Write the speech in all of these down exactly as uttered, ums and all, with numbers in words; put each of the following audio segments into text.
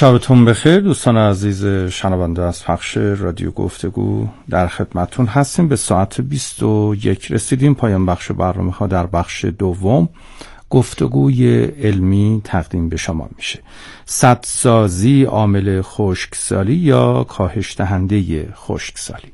شبتون بخیر دوستان عزیز شنونده از پخش رادیو گفتگو، در خدمتتون هستیم. به ساعت بیست و یک رسیدیم. پایان بخش برنامه ها در بخش دوم گفتگوی علمی تقدیم به شما میشه. سدسازی عامل خشکسالی یا کاهش دهنده خشکسالی.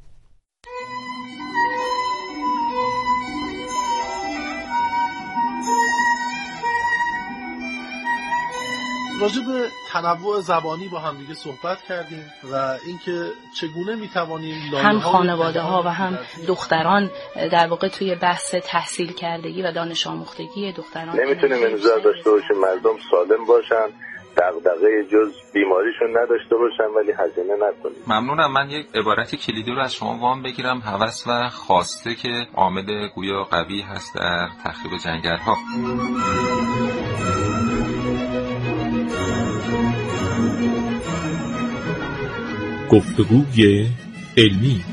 راجع به تنوع زبانی با هم دیگه صحبت کردیم و اینکه چگونه میتوانیم هم خانواده ها و هم دختران در واقع توی بحث تحصیل کردگی و دانش آموختگی دختران نمیتونیم انتظار داشته باشیم مردم سالم باشن، دغدغه جز بیماریشون نداشته باشن ولی هزینه نکنیم. ممنونم. من یک عبارت کلیدی رو از شما وام بگیرم. هوس و خواسته که عامل گویا قوی هست در تخریب جنگل‌ها. گفتگوی علمی.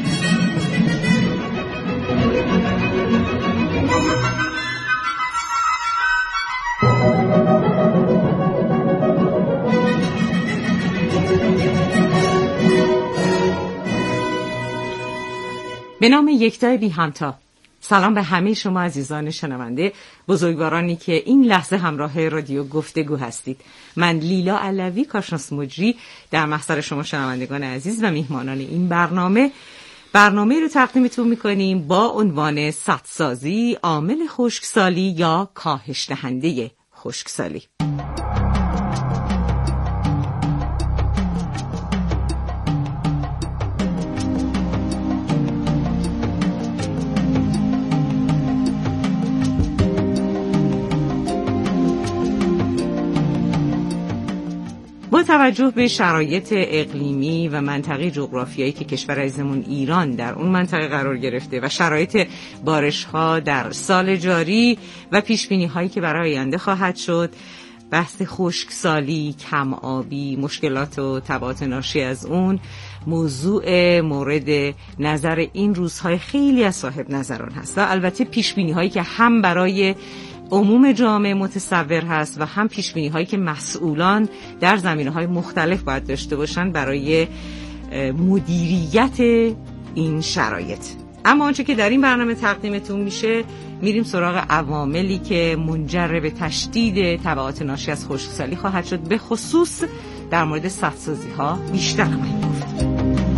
به نام یکتای بی همتا. سلام به همه شما عزیزان شنونده، بزرگوارانی که این لحظه همراه رادیو گفتگو هستید. من لیلا علوی، کارشناس مجری، در محضر شما شنوندگان عزیز و میهمانان این برنامه برنامه رو تقدیمتون میکنیم با عنوان سدسازی عامل خشکسالی یا کاهش دهنده خشکسالی. با توجه به شرایط اقلیمی و منطقه جغرافیایی که کشور عزیزمون ایران در اون منطقه قرار گرفته و شرایط بارش‌ها در سال جاری و پیش‌بینی‌هایی که برای آینده خواهد شد، بحث خشکسالی، کم آبی، مشکلات و تبعات ناشی از اون موضوع مورد نظر این روزهای خیلی از صاحب نظران هست و البته پیش‌بینی‌هایی که هم برای عموم جامعه متصور هست و هم پیشبینی هایی که مسئولان در زمینه های مختلف باید داشته باشن برای مدیریت این شرایط. اما آنچه که در این برنامه تقدیمتون میشه، میریم سراغ عواملی که منجر به تشدید تبعات ناشی از خشکسالی خواهد شد. به خصوص در مورد سدسازی ها بیشتر خواهیم گفت.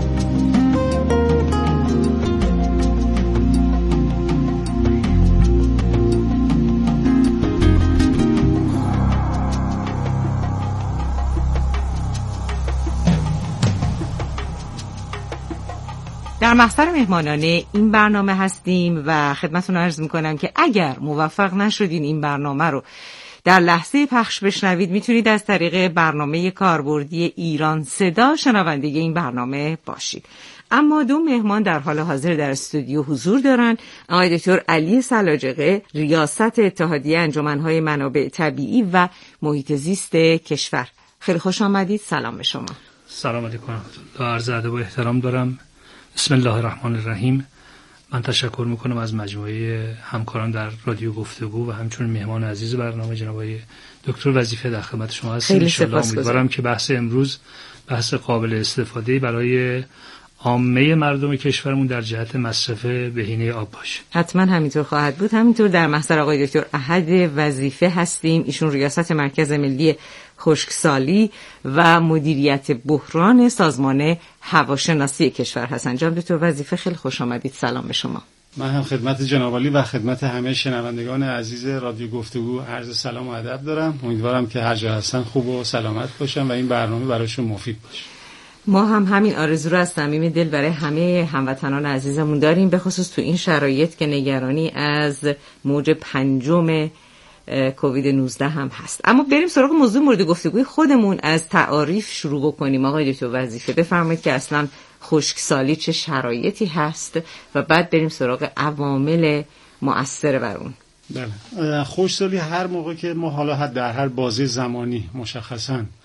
در محضر مهمانان این برنامه هستیم و خدمتتون عرض میکنم که اگر موفق نشدین این برنامه رو در لحظه پخش بشنوید، میتونید از طریق برنامه کاربردی ایران صدا شنونده این برنامه باشید. اما دو مهمان در حال حاضر در استودیو حضور دارن. آقای دکتر علی سلاجقه، ریاست اتحادیه انجمن‌های منابع طبیعی و محیط زیست کشور. خیلی خوش آمدید. سلام به شما. سلام علیکم. عرض ادب و احترام دارم. بسم الله الرحمن الرحیم. من تشکر میکنم از مجموعه همکاران در رادیو گفتگو و همچنین مهمان عزیز برنامه جناب دکتر وظیفه در خدمت شما هستم. ان شاءالله امیدوارم که بحث امروز بحث قابل استفاده برای عامه مردم کشورمون در جهت مصرف بهینه آب باشه. حتما همینطور خواهد بود. همینطور در محضر آقای دکتر احد وظیفه هستیم. ایشون ریاست مرکز ملی خشکسالی و مدیریت بحران سازمان هواشناسی کشور هستن. جناب دکتر وظیفه خیلی خوش آمدید. سلام به شما. من هم خدمت جناب عالی و خدمت همه شنوندگان عزیز رادیو گفتگو عرض سلام و ادب دارم. امیدوارم که هر جا هستن خوب و سلامت باشن و این برنامه براشون مفید باشه. ما هم همین آرزو رو از صمیم دل برای همه هموطنان عزیزمون داریم، به خصوص تو این شرایط که نگرانی از موج پنجم کووید نوزده هم هست. اما بریم سراغ موضوع مورد گفتگوی خودمون. از تعاریف شروع بکنیم. آقای دکتر وظیفه بفرمایید که اصلا خشکسالی چه شرایطی هست و بعد بریم سراغ عوامل مؤثر بر اون. بله، خشکسالی هر موقع که ما حالا در هر بازه زمانی مشخصاً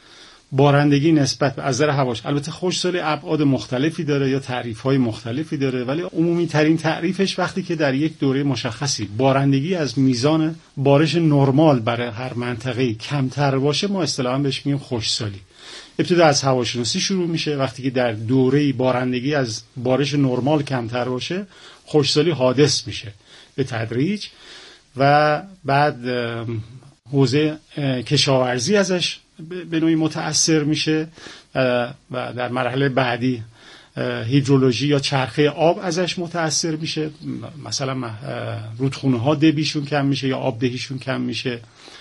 بارندگی نسبت از نظر هواش، البته خشکسالی ابعاد مختلفی داره یا تعریف‌های مختلفی داره، ولی عمومی ترین تعریفش وقتی که در یک دوره مشخصی بارندگی از میزان بارش نرمال برای هر منطقه کمتر باشه، ما اصطلاحاً بهش میگیم خشکسالی. ابتدا از هواشناسی شروع میشه، وقتی که در دوره بارندگی از بارش نرمال کمتر باشه خشکسالی حادث میشه به تدریج و بعد حوزه کشاورزی ازش به نوعی متأثر میشه و در مرحله بعدی هیدرولوژی یا چرخه آب ازش متأثر میشه، مثلا رودخونه ها دبیشون کم میشه یا آب دهیشون کم میشه،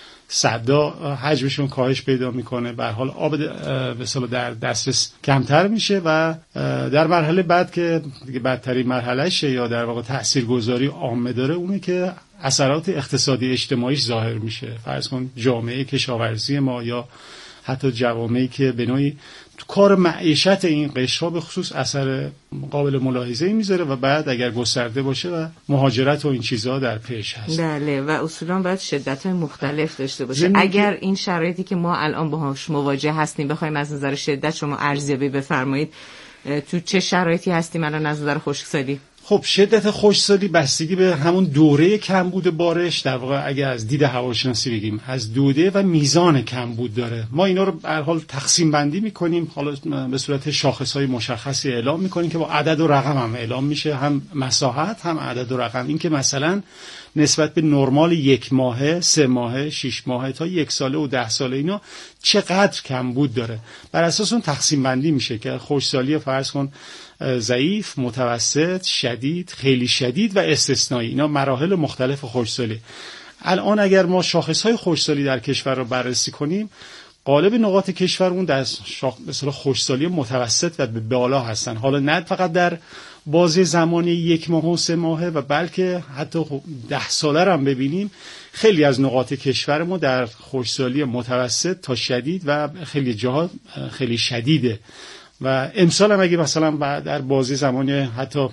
سدا حجمشون کاهش پیدا میکنه، به هر حال آب به اصطلاح در دسترس کمتر میشه و در مرحله بعد که دیگه بدترین مرحلهشه یا در واقع تاثیرگذاری عامه داره، اونه که اثرات اقتصادی اجتماعیش ظاهر میشه. فرض کن جامعه کشاورزی ما یا حتی جوامعی که به نوعی تو کار معیشت این قشرها به خصوص اثر قابل ملاحظه‌ای میذاره و بعد اگر گسترده باشه و مهاجرت و این چیزها در پیش هست. بله، و اصولا باید شدت‌های مختلف داشته باشه. اگر این شرایطی که ما الان باهاش مواجه هستیم بخوایم از نظر شدت شما ارزیابی بفرمایید، تو چه شرایطی هستیم الان از نظر خشکسالی؟ خب شدت خشکسالی بستگی به همون دوره کمبود بارش، در واقع اگه از دید هواشناسی بگیم از دوده و میزان کمبود داره. ما اینا رو به هر حال تقسیم بندی میکنیم، حالا به صورت شاخص‌های مشخصی اعلام میکنیم که با عدد و رقم هم اعلام میشه، هم مساحت هم عدد و رقم. این که مثلا نسبت به نرمال یک ماهه، سه ماهه، شش ماهه تا یک ساله و ده ساله اینا چقدر کمبود داره، بر اساس اون تقسیم بندی میشه که خشکسالی فرض کن ضعیف، متوسط، شدید، خیلی شدید و استثنایی، اینا مراحل مختلف خشکسالی. الان اگر ما شاخص‌های خشکسالی در کشور رو بررسی کنیم، غالب نقاط کشورمون در شاخ مثلا خشکسالی متوسط و به بالا هستن. حالا نه فقط در بازه زمانی یک ماه و سه ماهه و بلکه حتی ده ساله رو هم ببینیم، خیلی از نقاط کشورمون در خشکسالی متوسط تا شدید و خیلی جاها خیلی شدیده. و امسال هم اگه مثلا در بازه زمانی حتی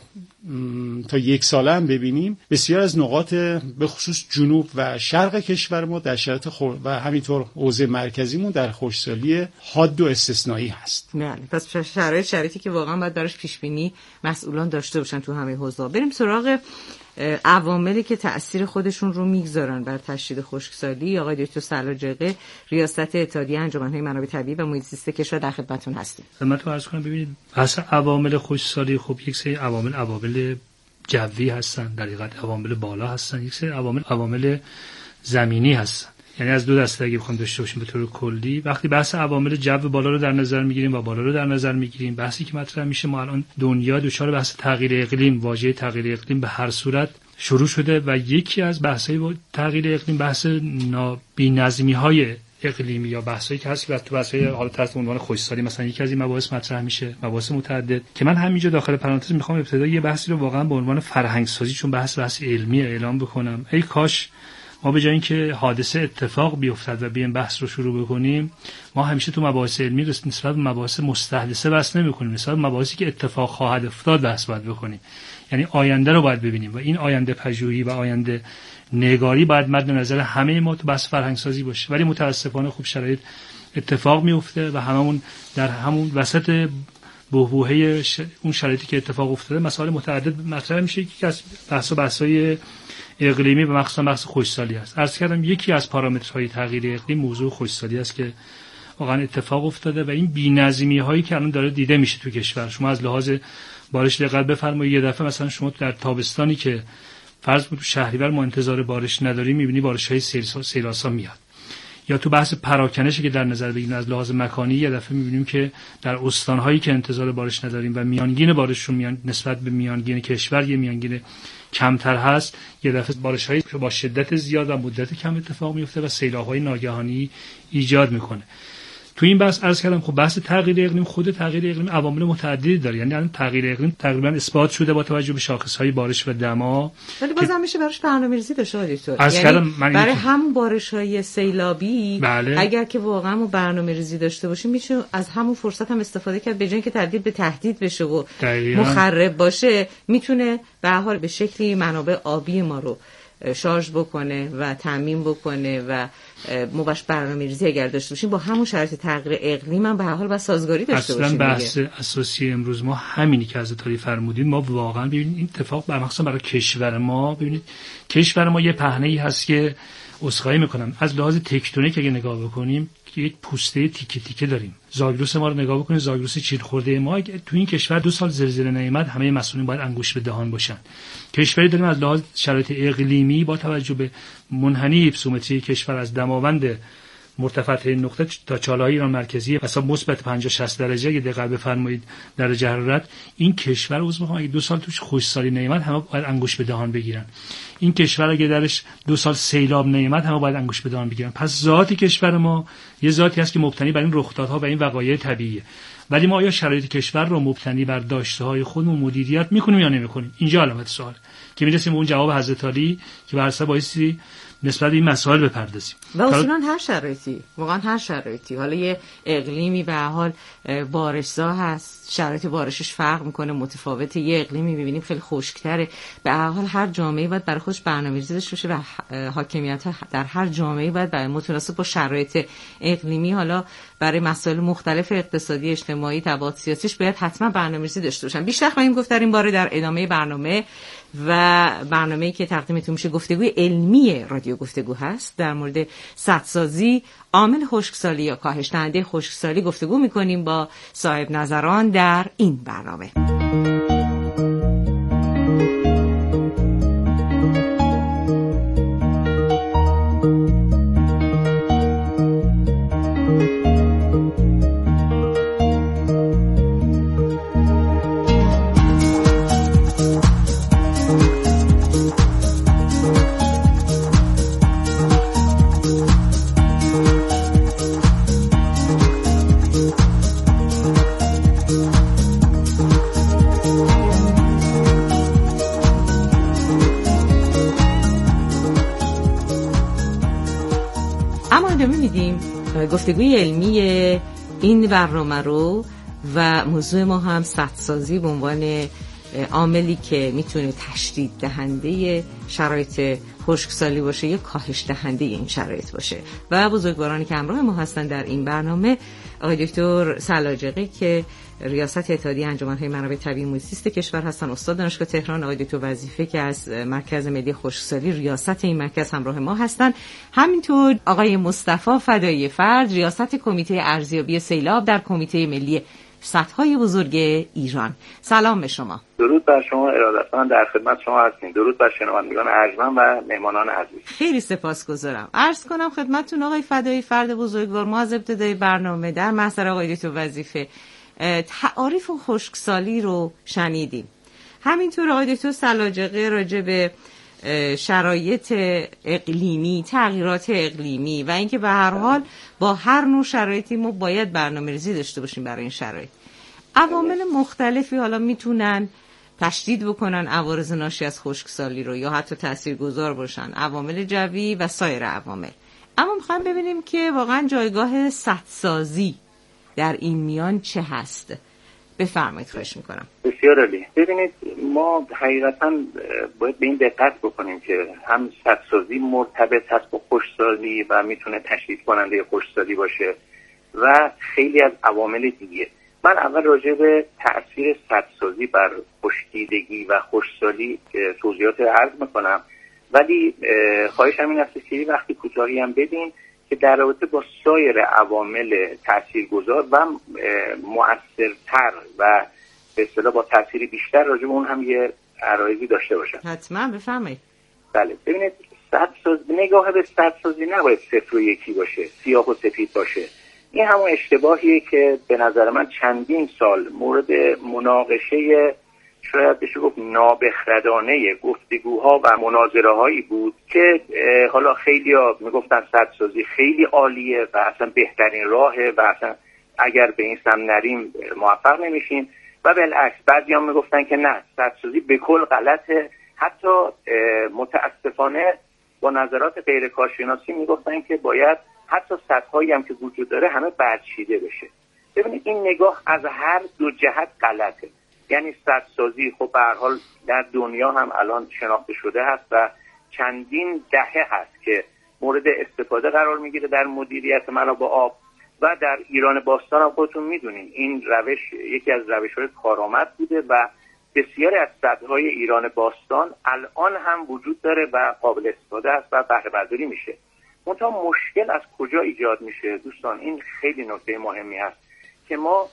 تا یک ساله هم ببینیم، بسیار از نقاط به خصوص جنوب و شرق کشور ما در شرایط خور و همینطور حوزه مرکزیمون در خشکسالی حاد و استثنایی هست. بله، پس شرایط شرایطی که واقعا باید براش پیش بینی مسئولان داشته باشن تو همه حوزه‌ها. بریم سراغ عواملی که تأثیر خودشون رو میگذارن بر تشدید خشکسالی. آقای دکتر سلاجقی، ریاست اتحادیه انجمن‌های منابع طبیعی و محیط زیست کشور، در خدمتتون هستیم. خدمتتون عرض کنم ببینید اصلا عوامل خشکسالی خب یک سری عوامل عوامل جوی هستن، در حقیقت عوامل بالا هستن، یک سری عوامل عوامل زمینی هستن. یعنی از دو دسته اگه بخوایم داشته باشیم به طور کلی، وقتی بحث عوامل جو بالا رو در نظر میگیریم و بالا رو در نظر میگیریم، بحثی که مطرح میشه ما الان دنیا دچار بحث تغییر اقلیم، واژه تغییر اقلیم به هر صورت شروع شده و یکی از بحث‌های تغییر اقلیم بحث بی‌نظمی‌های اقلیمی یا بحثایی که هست که تو بحث‌های حالا تحت عنوان خشکسالی مثلا یکی از این مباحث مطرح میشه، مباحث متعدد که من همینجا داخل پرانتز میخوام ابتدا یه بحثی رو واقعا به عنوان فرهنگ سازی، چون بحث بحث علمی اعلام بکنم. ای کاش ما به جای اینکه حادثه اتفاق بیفتد و بیایم بحث رو شروع بکنیم، ما همیشه تو مباحث علمی نسبت به مباحث مستحدثه بحث نمی‌کنیم، نسبت به مباحثی که اتفاق خواهد افتاد بحث باید بکنیم. یعنی آینده رو باید ببینیم و این آینده پژوهی و آینده نگاری باید مد نظر همه ما تو بحث فرهنگ سازی باشه. ولی متاسفانه خوب شرایط اتفاق میفته و هممون در همون وسط بحبوحه ش... اون شرایطی که اتفاق افتاده مسائل متعدد مطرح میشه که از بحث و بحث‌های اقلیمی و مخصوصا بحث خشکسالی است. عرض کردم یکی از پارامترهای تغییر اقلیم موضوع خشکسالی است که واقعا اتفاق افتاده و این بی‌نظمی‌هایی که الان داره دیده میشه تو کشور. شما از لحاظ بارش دقت بفرمایید، یه دفعه مثلا شما در تابستانی که فرض کنید تو شهریور ما انتظار بارش نداریم، می‌بینی بارش‌های سیل‌آسا میاد. یا تو بحث پراکنشی که در نظر بگیریم از لحاظ مکانی، یه دفعه می‌بینیم که در استان‌هایی که انتظار بارش نداریم و میانگین بارششون میان نسبت به میانگین کشور یه میانگین کمتر هست، یه دفعه بارش‌هایی که با شدت زیاد و مدت کم اتفاق میفته و سیلاب‌های ناگهانی ایجاد میکنه. تو این بحث عرض کردم خب بحث تغییر اقلیم، خود تغییر اقلیم عوامل متعددی داره. یعنی الان تغییر اقلیم تقریبا اثبات شده با توجه به شاخص‌های بارش و دما، ولی بازم میشه براش برنامه‌ریزی داشته دکتر. یعنی برای هم بارش‌های سیلابی بله. اگر که واقعا ما برنامه‌ریزی داشته باشیم میشه از همون فرصت هم استفاده کرد، به جای اینکه تبدیل به تهدید بشه و دقیقا. مخرب باشه، میتونه به هر حال به شکلی منابع آبی ما رو شارژ بکنه و تامین بکنه و ما باش برنامه‌ریزی اگر داشته باشیم با همون شرایط تغییر اقلیم هم به هر حال با سازگاری داشته باشیم. اصلا بحث اساسی امروز ما همینی که از تاری فرمودید. ما واقعا ببینید این اتفاق برمخصوصا برای کشور ما، ببینید کشور ما یه پهنه‌ای هست که اسخایی میکنم از لحاظ تکتونیک اگه نگاه بکنیم که یک پوسته تیکه تیکه داریم. زاگرس ما رو نگاه بکنید، زاگرس چیر خورده ما، تو این کشور دو سال زلزله نیامد همه مسئولین باید انگوش به دهان باشن. کشوری داریم از لحاظ شرایط اقلیمی با توجه به منحنی هیپسومتری کشور از دماوند مرتفع این نقطه تا چاله‌های ایران مرکزی مثلا مثبت پنجاه شصت درجه اگه دقت بفرمایید درجه حرارت، این کشور عضو میخوام اگه دو سال توش خشکسالی نیامد همه باید انگوش به دهان بگیرن. این کشور اگه درش دو سال سیلاب نیامد همه باید انگوش به دهان بگیرن. پس ذات کشور ما یه ذاتی هست که مبتنی بر این رخدادها و این وقایع طبیعیه. ولی ما آیا شرایط کشور رو مبتنی بر داشته‌های خودمون مدیریت میکنیم یا نمیکنیم؟ اینجا علامت سوال که میرسیم به اون جواب حضرت علی که بر اساس بایستی نسبت به این مسائل بپردازیم. و اصولا هر شرایطی، واقعا هر شرایطی، حالا یه اقلیمی به هر حال بارشزا هست، شرایط بارشش فرق میکنه، متفاوته. یه اقلیمی میبینیم خیلی خشک‌تره. به هر حال هر جامعه‌ای باید برای خودش برنامه‌ریزی داشته باشه و حاکمیت‌ها در هر جامعه‌ای باید برای متناسب با شرایط اقلیمی، حالا برای مسائل مختلف اقتصادی، اجتماعی، تبعات سیاسیش باید حتما برنامه‌ریزی داشته باشن. بیشتر خواهیم گفت در این باره در ادامه برنامه و برنامه‌ای که تقدیمتون میشه گفتگوی علمی رادیو گفتگو هست. در مورد سدسازی، عامل خشکسالی یا کاهش دهنده خشکسالی گفتگو میکنیم با صاحب نظران در این برنامه. گفتگوی علمی این برنامه رو و موضوع ما هم سدسازی به عنوان عاملی که میتونه تشدید دهنده شرایط خشکسالی باشه یا کاهش دهنده این شرایط باشه. و بزرگوارانی که همراه ما هستن در این برنامه، آقای دکتر سلاجقی که ریاست اتحادیه انجمن‌های منابع طبیعی محیط زیست کشور هستن، استاد دانشگاه تهران، آقای دکتر وظیفه که از مرکز ملی خشکسالی ریاست این مرکز همراه ما هستن، همینطور آقای مصطفی فدایی فرد ریاست کمیته ارزیابی سیلاب در کمیته ملی سدهای بزرگ ایران. سلام به شما. درود بر شما ارادتمند، در خدمت شما هستیم. درود بر شنوندگان ارجمند و مهمانان عزیز. خیلی سپاسگزارم. عرض کنم خدمتتون آقای فدایی فرد بزرگوار، ما از ابتدای برنامه در محضر آقای دکتر وظیفه تعاریف خشکسالی رو شنیدیم. همینطور آقای دکتر سلاجقی راجع به شرایط اقلیمی، تغییرات اقلیمی و اینکه به هر حال با هر نوع شرایطی ما باید برنامه‌ریزی داشته باشیم برای این شرایط. عوامل مختلفی حالا میتونن تشدید بکنن عوارض ناشی از خشکسالی رو یا حتی تاثیرگذار باشن، عوامل جوی و سایر عوامل. اما میخوایم ببینیم که واقعا جایگاه سدسازی در این میان چه هست. بفرمایید، خواهش میکنم. بسیار عالی. ببینید ما حقیقتا باید به این دقت بکنیم که هم سدسازی مرتبط هست با خشکسالی و میتونه تشدید کننده خشکسالی باشه و خیلی از عوامل دیگه. من اول راجع به تأثیر سدسازی بر خشکیدگی و خشکسالی توضیحات عرض میکنم، ولی خواهشم این است که وقتی کوتاهی هم بدین که در رابطه با سایر عوامل تاثیرگذار و مؤثرتر و به اصطلاح با تاثیر بیشتر راجع به اون هم یه عرایضی داشته باشم. حتما بفرمایید. بله، ببینید سدسازی، نگاه به سدسازی نباید صفر و یکی باشه، سیاه و سفید باشه. این همون اشتباهیه که به نظر من چندین سال مورد مناقشه شاید بشه گفت نابخردانه گفتگوها و مناظره هایی بود که حالا خیلی ها میگفتن سدسازی خیلی عالیه و اصلا بهترین راهه و اصلا اگر به این سم نریم موفق نمیشیم، و بالعکس بعضی هم میگفتن که نه، سدسازی به کل غلطه. حتی متاسفانه با نظرات غیر کارشناسی میگفتن که باید حتی سدهایی هم که وجود داره همه برچیده بشه. ببینید این نگاه از هر دو جهت غلطه. یعنی سدسازی خب به هر حال در دنیا هم الان شناخته شده هست و چندین دهه هست که مورد استفاده قرار میگیره در مدیریت منابع آب و در ایران باستان هم خودتون میدونین این روش یکی از روش‌های کارآمد بوده و بسیاری از سدهای ایران باستان الان هم وجود داره و قابل استفاده است و بهره برداری میشه. منتها مشکل از کجا ایجاد میشه دوستان؟ این خیلی نکته مهمی است که ما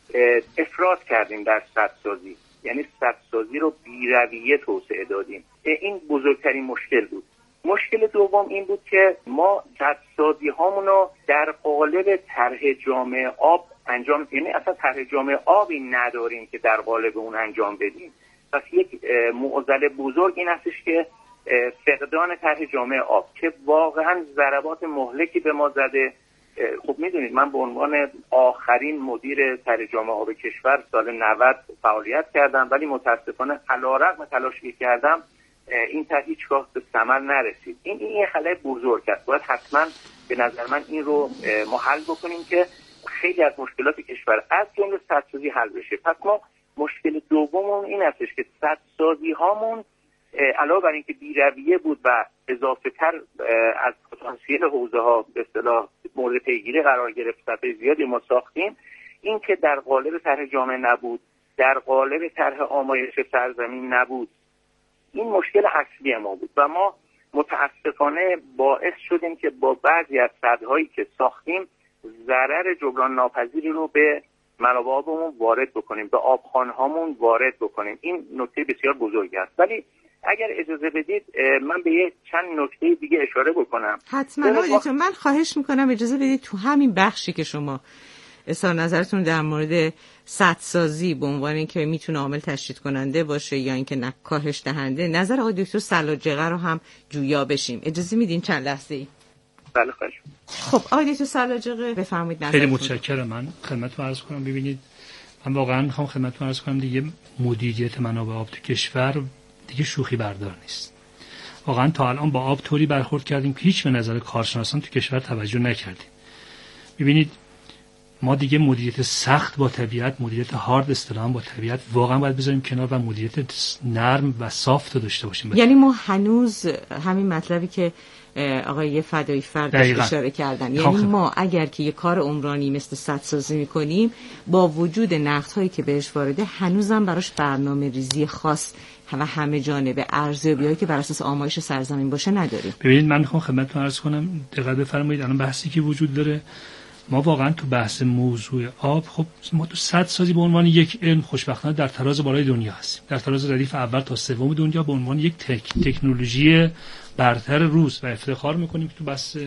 افراط کردیم در سدسازی، یعنی سدسازی رو بی‌رویه توسعه دادیم. این بزرگترین مشکل بود. مشکل دوم این بود که ما سدسازی هامون رو در قالب طرح جامع آب انجام، یعنی اصلا طرح جامع آبی نداریم که در قالب اون انجام بدیم. پس یک معضل بزرگ این هستش که فقدان طرح جامع آب که واقعا ضربات مهلکی به ما زده. خب میدونید من به عنوان آخرین مدیر طرح جامع آب کشور سال نود فعالیت کردم، ولی متاسفانه علیرغم تلاشی که کردم این طرح هیچگاه به ثمر نرسید. این این خلای بزرگ است. باید حتما به نظر من این رو ما حل بکنیم که خیلی از مشکلات کشور از جمله سدسازی حل بشه. پس ما مشکل دوممون این هستش که سدسازی هامون علاوه بر اینکه بی‌رویه بود و اضافه تر از پتانسیل حوزه ها به اصطلاح مورد پیگیری قرار گرفت، صفحه زیادی ما ساختیم، این که در قالب طرح جامع نبود، در قالب طرح آمایش سرزمین نبود، این مشکل اصلی ما بود و ما متاسفانه باعث شدیم که با بعضی از سدهایی که ساختیم ضرر جبران ناپذیری رو به منابع آبمون وارد بکنیم، به آبخوان‌هامون وارد بکنیم. این نکته بسیار بزرگی است. ولی اگر اجازه بدید من به یک چند نکته دیگه اشاره بکنم. حتما آقای من خواهش میکنم اجازه بدید تو همین بخشی که شما اظهار نظرتون در مورد سدسازی به عنوان اینکه میتونه عامل تشدید کننده باشه یا اینکه نه کاهش دهنده، نظر آقای دکتر سلاجقه رو هم جویا بشیم. اجازه میدین چند لحظه ای؟ بله خواهش. خب آقای دکتر سلاجقه بفرمایید. خیلی متشکرم. من خدمتتون عرض کنم ببینید من واقعا میخوام خدمتتون عرض کنم دیگه مدیریت منابع آب تو کشور دیگه شوخی بردار نیست. واقعا تا الان با آب طوری برخورد کردیم که هیچ به نظر کارشناسان تو کشور توجه نکردیم. ببینید ما دیگه مدیریت سخت با طبیعت، مدیریت هارد اصطلاحاً با طبیعت واقعا باید بذاریم کنار و مدیریت نرم و صاف رو داشته باشیم. یعنی ما هنوز همین مطلبی که آقای فدایی فرد اشاره کردن، یعنی ما اگر که یه کار عمرانی مثل سدسازی میکنیم با وجود نقدهایی که بهش وارده هنوزم براش برنامه ریزی خاص و همه جانبه ارزیابی‌هایی که بر اساس آمایش سرزمین باشه نداریم. ببینید من میخوام خدمتتون عرض کنم دقت بفرمایید الان بحثی که وجود داره ما واقعا تو بحث موضوع آب خب ما تو سدسازی به عنوان یک علم خوشبختانه در تراز بالای دنیا هستیم، در تراز ردیف اول تا سوم دنیا به عنوان یک تک، تکنولوژی برتر روز و افتخار میکنیم که تو بحث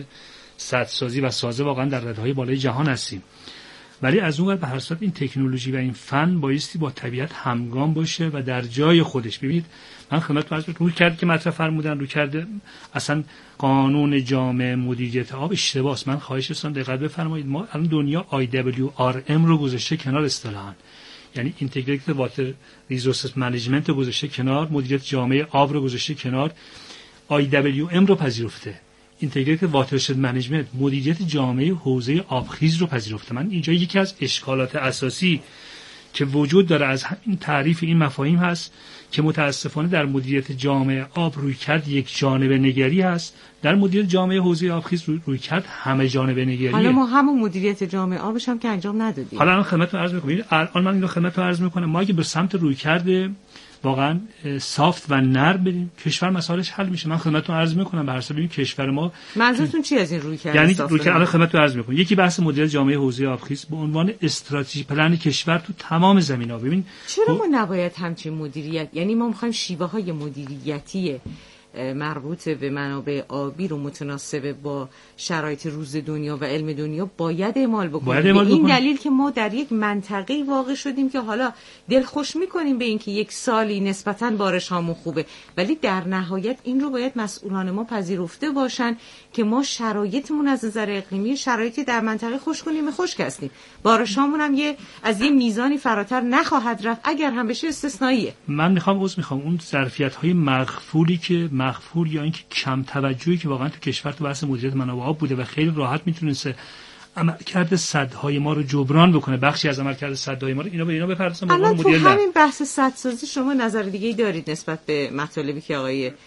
سدسازی و سازه واقعا در رده‌های بالای جهان هستیم. ولی از اون ور به هر صورت این تکنولوژی و این فن بایستی با طبیعت همگام باشه و در جای خودش. ببینید من خدمتتون عرض می‌کنم روی کرد که مطرح فرمودن روی کرده اصلا قانون جامع مدیریت آب اشتباهه. من خواهش می‌کنم دقت بفرمایید ما الان دنیا آی دبلیو آر ام رو گذاشته کنار اصطلاحاً، یعنی اینتگریتد واتر ریسورسز منیجمنت رو گذاشته کنار، مدیریت جامع آب رو گذاشته کنار، آی دبلیو ام رو پذیرفته، اینتگریتد واترشد منیجمنت مدیریت جامعه حوزه آبخیز رو پذیرفته. من اینجا یکی از اشکالات اساسی که وجود داره از این تعریف این مفاهیم هست که متاسفانه در مدیریت جامعه آب روی کرد یک جانبه نگری هست، در مدیریت جامعه حوزه آبخیز روی, روی کرد همه جانبه نگریه. حالا ما همون مدیریت جامعه آبش هم که انجام ندادیم. حالا الان خدمتتون عرض می‌کنم الان من اینو خدمتتون عرض می‌کنم ما اگه به سمت روی کرد واقعا سافت و نرم بریم کشور مسائلش حل میشه. من خدمتتون عرض میکنم به هر حساب این کشور ما منظورتون چی از این روی کرد؟ یعنی روی کرد الان خدمتتون عرض میکنم یکی بحث مدیریت جامعه حوزه آبخیز به عنوان استراتژی پلن کشور تو تمام زمینا. ببین چرا ما نباید همچین مدیریت، یعنی ما میخوایم شیوه های مدیریتی مربوط به منابع آبی رو متناسب با شرایط روز دنیا و علم دنیا باید اعمال بکنیم. به این دلیل که ما در یک منطقه واقع شدیم که حالا دلخوش میکنیم به اینکه یک سالی نسبتاً بارش هامون خوبه، ولی در نهایت این رو باید مسئولان ما پذیرفته باشن که ما شرایطمون از نظر اقلیمی شرایطی در منطقه خشک‌ونیمه خشک هستیم. بارش هامون هم یه از یه میزانی فراتر نخواهد رفت، اگر هم بشه استثنائیه. من میخوام عذر میخوام اون ظرفیت‌های مغفولی که مغفور یا اینکه کم توجهی که واقعا تو کشور تو بحث مدیریت منابع آب بوده و خیلی راحت میتونسته عملکرد سدهای ما رو جبران بکنه، بخشی از عملکرد سدهای ما رو اینا به اینا بپردازن. الان تو همین بحث سدسازی شما نظر دیگه‌ای دارید نسبت به مطالبی که آقای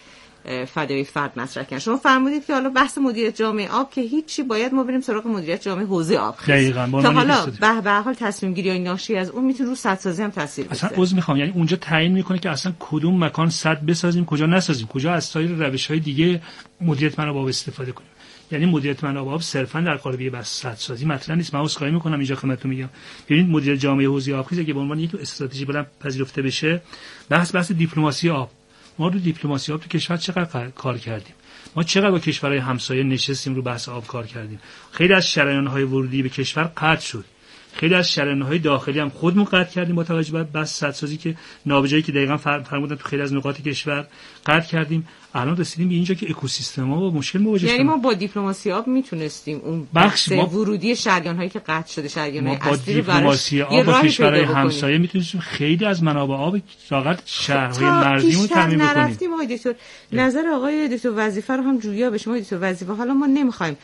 فدای فرد مطرح کردن. شما فرمودید که حالا بحث مدیریت جامعه آب که هیچی، باید ما بریم سراغ مدیریت جامعه حوزه آب خیز تا حالا به به حال تصمیم گیری ناشی از اون میتونه رو سدسازی هم تاثیر بذاره. اصلا عذر میخوام، یعنی اونجا تعیین میکنه که اصلا کدوم مکان سد بسازیم کجا نسازیم، کجا از سایر روش‌های دیگه مدیریت منابع آب استفاده کنیم. یعنی مدیریت منابع آب صرفا در قالب بس سدسازی مطرح نیست. من عذرخواهی میکنم اینجا خدمتتون میگم، ببینید مدیریت جامعه حوزه آبخیز که به عنوان یک استراتژی بلند پذیرفته بشه، بحث بحث دیپلماسی آب. ما رو دیپلماسی آب تو کشور چقدر کار کردیم، ما چقدر با کشورهای همسایه نشستیم رو بحث آب کار کردیم. خیلی از شریان‌های ورودی به کشور قطع شد، خیلی از شریان‌های داخلی هم خودمون قطع کردیم با توجه به بس سدسازی که نابجایی که دقیقاً فرمودن تو خیلی از نقاط کشور قطع کردیم. الان رسیدیم به اینجا که اکوسیستم‌ها با مشکل مواجه شدن. یعنی ما با دیپلماسی آب میتونستیم اون بخش ما... ورودی شریان‌هایی که قطع شده، شریان‌های اصلی رو دیپلماسی آب با کشورهای همسایه میتونستیم خیلی از منابع آب فقط شهرهای مرزیمون تامین بکنیم. نرفتیم آقای دکتر. نظر آقای دکتر وظیفه رو هم جویا بشه. ما دکتر وظیفه حالا ما نمی‌خوایم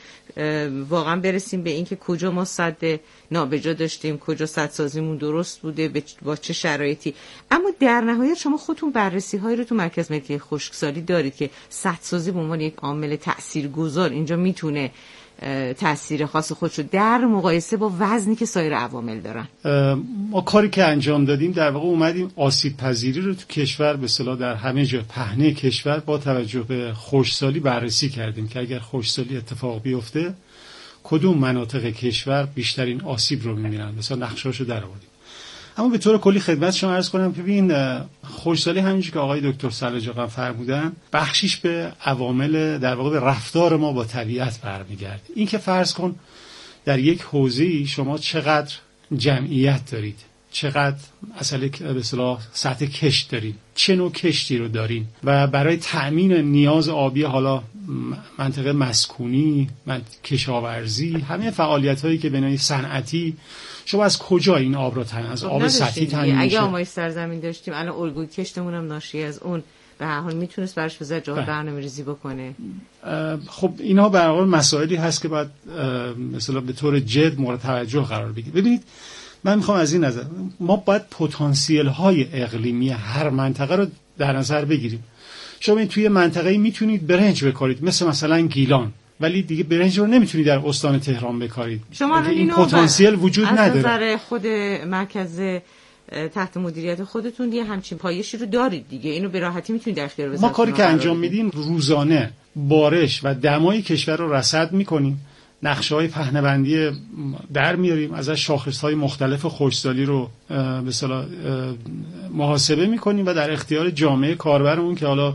واقعا برسیم به اینکه کجا ما سد نابجا داشتیم، کجا سدسازیمون درست بوده، با چه شرایطی، اما در نهایت شما خودتون بررسی‌هایی رو تو مرکز ملی خشکسالی دارید که سدسازی به عنوان یک عامل تاثیرگذار اینجا میتونه تاثیر خاص خودش رو در مقایسه با وزنی که سایر عوامل دارن. ما کاری که انجام دادیم در واقع اومدیم آسیب پذیری رو تو کشور به اصطلاح در همه جا پهنه کشور با توجه به خشکسالی بررسی کردیم که اگر خشکسالی اتفاق بیفته کدوم مناطق کشور بیشترین آسیب رو می‌بینن، مثلا نقشه‌اشو درآوردیم. اما به طور کلی خدمت شما عرض کنم که ببین خشکسالی همینجوری که آقای دکتر سلاجقی فرمودن بخشیش به عوامل در واقع به رفتار ما با طبیعت برمیگرده. این که فرض کن در یک حوزه‌ای شما چقدر جمعیت دارید، چقدر اصلا به اصطلاح سطح کشت دارید، چه نوع کشتی رو دارین و برای تأمین نیاز آبی حالا منطقه مسکونی، کشاورزی، همه فعالیت‌هایی که به نوعی صنعتی، شما از کجا این آب رو تن از آب سطحی تامین میشه؟ اگه آمای سرزمین داشتیم الان الگوی کشتمون هم ناشی از اون به هر حال میتونست براش وزارت جهاد برنامه‌ریزی بکنه. خب اینها به هر حال مسائلی هست که باید مثلا به طور جد مورد توجه قرار بگیره. ببینید من میخوام از این نظر ما باید پتانسیل های اقلیمی هر منطقه رو در نظر بگیریم. شما توی منطقه‌ای میتونید برنج بکارید مثل مثلا گیلان، ولی دیگه برنج رو نمیتونید در استان تهران بکارید. شما این پتانسیل وجود نداره. از نظر خود مرکز تحت مدیریت خودتون یه همچین پایشی رو دارید دیگه، اینو به راحتی میتونید در اختیار بذارید. ما کاری که انجام میدیم روزانه بارش و دمای کشور رو رصد میکنیم، نقشه‌های پهنه‌بندی در میاریم، ازش شاخص‌های مختلف خشکسالی رو به اصطلاح محاسبه میکنیم و در اختیار جامعه کاربرمون که حالا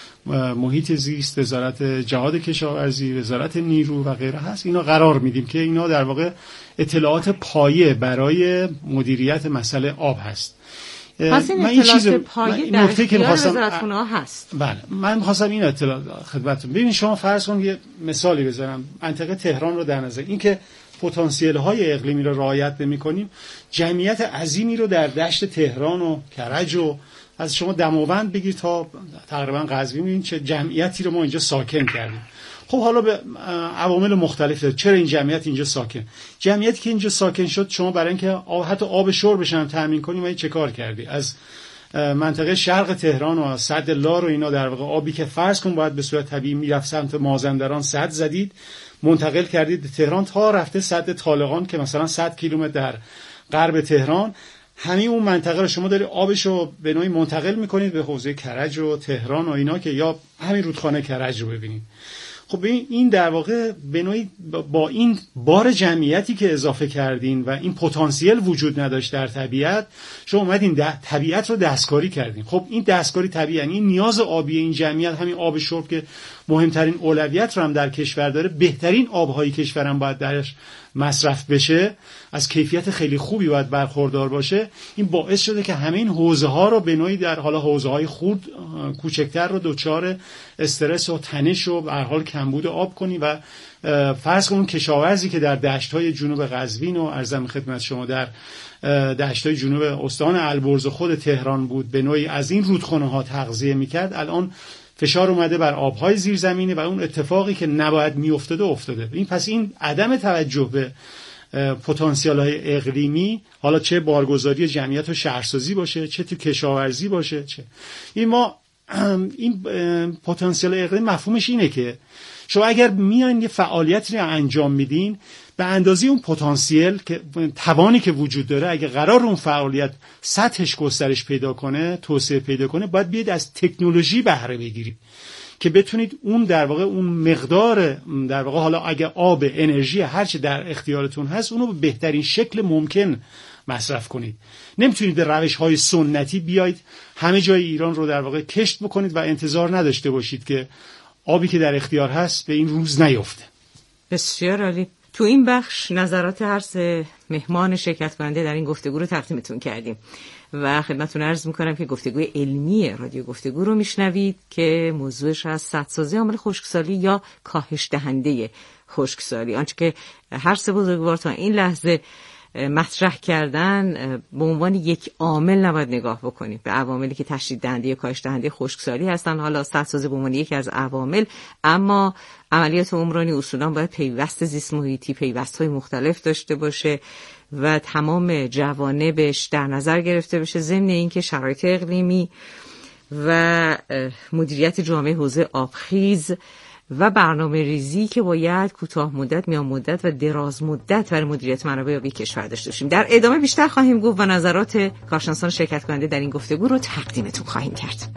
محیط زیست، وزارت جهاد کشاورزی، وزارت نیرو و غیره هست، اینا قرار میدیم که اینا در واقع اطلاعات پایه برای مدیریت مسئله آب هست. پس این اطلاعات پایه در اختیار وزارتخونه‌ها هست. بله، من می‌خواستم این اطلاعات خدمتتون. ببین شما فرض کن یه مثالی بزنم، منطقه تهران رو در نظر، این که پتانسیل‌های اقلیمی رو رعایت نمی‌کنیم، جمعیت عظیمی رو در دشت تهران و کرج و از شما دماوند بگیر تا تقریبا قزوین ببین چه جمعیتی رو ما اینجا ساکن کردیم. خب حالا به عوامل مختلف داره. چرا این جمعیت اینجا ساکن؟ جمعیتی که اینجا ساکن شد شما برای اینکه حتی آب شربش هم تامین کنیم این چه کار کردی؟ از منطقه شرق تهران و سد لار و اینا در واقع آبی که فرض کن باید به صورت طبیعی میرفت سمت مازندران سد زدید، منتقل کردید به تهران تا رفته سد طالقان که مثلا صد کیلومتر در غرب تهران. همین اون منطقه رو شما داری آبش رو به نوعی منتقل میکنید به حوزه کرج و تهران و اینا که یا همین رودخانه کرج رو ببینید. خب این در واقع به نوعی با این بار جمعیتی که اضافه کردین و این پتانسیل وجود نداشت در طبیعت، شما اومدین طبیعت رو دستکاری کردین. خب این دستکاری طبیعی یعنی این نیاز آبی این جمعیت، همین آب شرب که مهمترین اولویت رو هم در کشور داره، بهترین آبهای کشور هم باید درش مصرف بشه، از کیفیت خیلی خوبی باید برخوردار باشه. این باعث شده که همه این حوزه ها رو به نوعی در حالا حوزه های خرد کوچکتر رو دوچار استرس و تنش و به هر حال کمبود آب کنی و فرض کن اون کشاورزی که در دشت های جنوب قزوین و عرضم خدمت شما در دشت های جنوب استان البرز خود تهران بود به نوعی از این رودخانه ها تغذیه میکرد، الان فشار اومده بر آبهای زیرزمینی و اون اتفاقی که نباید میافتاده افتاده. این پس این عدم توجه به پتانسیل‌های اقلیمی، حالا چه بارگذاری جمعیت و شهرسازی باشه، چه تو کشاورزی باشه، چه این ما این پتانسیل اقلیم مفهومش اینه که شما اگر میان یه فعالیتی رو انجام میدین به اندازه اون پتانسیل که توانی که وجود داره، اگه قرار اون فعالیت سطحش گسترش پیدا کنه، توسعه پیدا کنه، باید بیاید از تکنولوژی بهره بگیرید که بتونید اون در واقع اون مقدار در واقع حالا اگه آب، انرژی، هر چی در اختیارتون هست اونو به بهترین شکل ممکن مصرف کنید. نمیتونید به روش‌های سنتی بیاید همه جای ایران رو در واقع کشت بکنید و انتظار نداشته باشید که آبی که در اختیار هست به این روز نیفته. بسیار عالی. تو این بخش نظرات هر سه مهمان شرکت کننده در این گفتگو رو تقدیمتون کردیم و خدمتتون عرض میکنم که گفتگوی علمی رادیو گفتگو رو میشنوید که موضوعش از سدسازی عامل خشکسالی یا کاهش دهنده خشکسالی، آنچه که هر سه بزرگوار تا این لحظه مطرح کردن به عنوان یک عامل نباید نگاه بکنید به عواملی که تشدید دهنده یا کاهش دهنده خشکسالی هستن. حالا سدسازی به عنوان یکی از عوامل، اما عملیات عمرانی اصولا باید پیوست زیست محیطی، پیوست‌های مختلف داشته باشه و تمام جوانبش در نظر گرفته بشه، ضمن اینکه شرایط اقلیمی و مدیریت جامعه حوزه آبخیز و برنامه ریزی که باید کوتاه مدت، میان مدت و دراز مدت برای مدیریت منابع آبی کشور داشته باشیم. در ادامه بیشتر خواهیم گفت و نظرات کارشناسان شرکت کننده در این گفتگو رو تقدیمتون خواهیم کرد.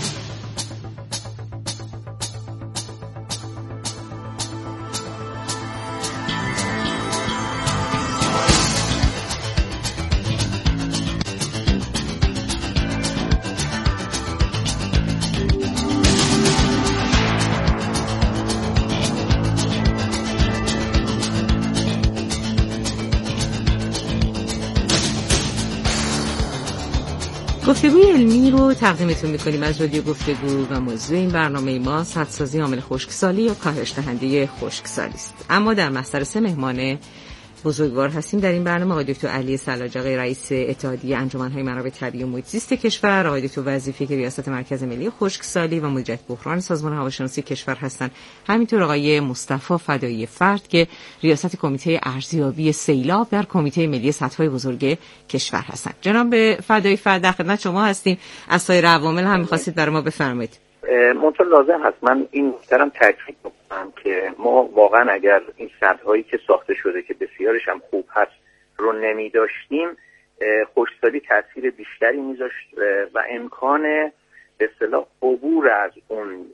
گفتگوی علمی رو تقدیمتون میکنیم از رادیو گفتگو و موضوع این برنامه ما سدسازی عامل خشکسالی یا کاهش دهنده خشکسالی است. اما در مستر سه مهمان بزرگوار هستیم در این برنامه: آقای دکتر علی سلاجقی، رئیس اتحادیه انجمن‌های منابع طبیعی و محیط زیست کشور، آقای دکتر وظیفی که ریاست مرکز ملی خشکسالی و مدیریت بحران سازمان هواشناسی کشور هستند، همینطور آقای مصطفی فدایی فرد که ریاست کمیته ارزیابی سیلاب در کمیته ملی سدهای بزرگ کشور هستند. جناب فدایی فرد، در خدمت شما هستیم. از سایر عوامل هم می‌خواستید برای ما بفرمایید. منطقه لازم هست من این محترم تاکید بکنم که ما واقعا اگر این سدهایی که ساخته شده که بسیارش هم خوب هست رو نمی داشتیم، خشکسالی تاثیر بیشتری میذاشت و امکان به اصطلاح عبور از اون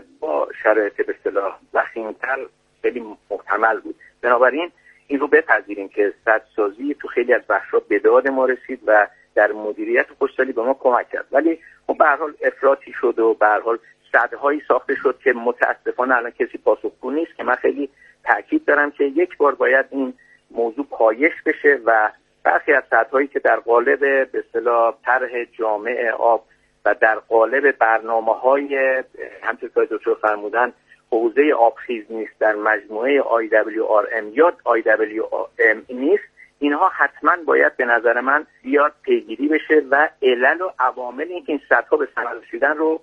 با شرایط به اصطلاح وخیم‌تر خیلی محتمل بود. بنابراین این رو بپذیریم که سدسازی تو خیلی از بخش‌ها به داد ما رسید و در مدیریت خشکسالی به ما کمک کرد، ولی خب به هر حال افراطی شد و به هر حال سدهایی ساخته شد که متاسفانه الان کسی پاسخگو نیست، که من خیلی تاکید دارم که یک بار باید این موضوع پایش بشه و برخی از سدهایی که در قالب به اصطلاح طرح جامع آب و در قالب برنامه‌های همونطور که دکتر فرمودن حوزه آبخیز نیست، در مجموعه آی دبلیو آر ام یا آی دبلیو ام نیست، اینها حتما باید به نظر من بیاد پیگیری بشه و علل و عوامل این که این سدها به ثمر رسیدن رو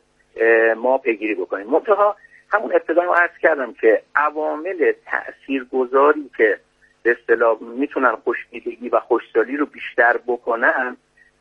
ما پیگیری بکنیم. منتها همون ابتدا عرض کردم که عوامل تاثیرگذاری که به اصطلاح میتونن خشکیدگی و خشکسالی رو بیشتر بکنن،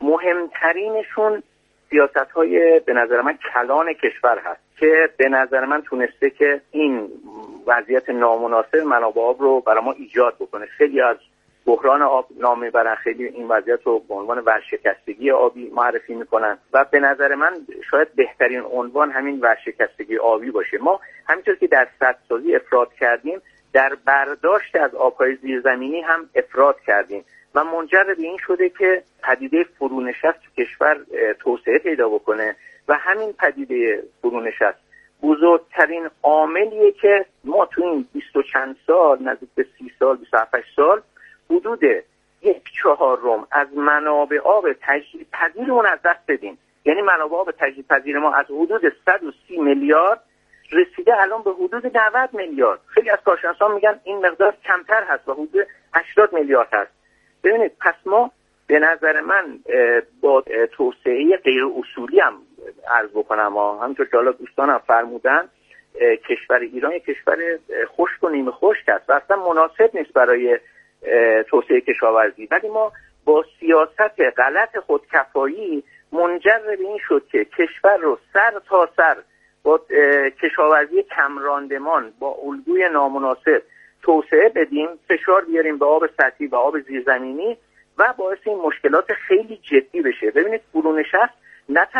مهمترینشون سیاست‌های به نظر من کلان کشور هست که به نظر من تونسته که این وضعیت نامناسب منابع آب رو برای ما ایجاد بکنه. خیلی از بحران آب نام میبرن، خیلی این وضعیت رو به عنوان ورشکستگی آبی معرفی میکنن و به نظر من شاید بهترین عنوان همین ورشکستگی آبی باشه. ما همینطور که در سدسازی افراط کردیم، در برداشت از آبهای زیرزمینی هم افراط کردیم و منجر به این شده که پدیده فرونشست تو کشور توسعه پیدا بکنه و همین پدیده فرونشست بزرگترین عاملیه که ما تو این بیست و چند سال، نزدیک به سی سال، بیست و هفت سال، حدود یک چهارم از منابع آب تجدید پذیرمون از دست بدیم. یعنی منابع آب تجدید پذیر ما از حدود صد و سی میلیارد رسیده الان به حدود نود میلیارد. خیلی از کارشناسان میگن این مقدار کمتر هست و حدود هشتاد میلیارد هست. ببینید، پس ما به نظر من با توسعه غیر اصولی هم عرض بکنم، همونطور که حالا دوستانم فرمودن، کشور ایران یک کشور خشک و نیمه خشک است و اصلا مناسب نیست برای توسعه کشاورزی، ولی ما با سیاست غلط خودکفایی منجر به این شد که کشور رو سر تا سر با کشاورزی کمراندمان با الگوی نامناسب توسعه بدیم، فشار بیاریم به آب سطحی و آب زیرزمینی و باعث این مشکلات خیلی جدی بشه. ببینید فرونشست نه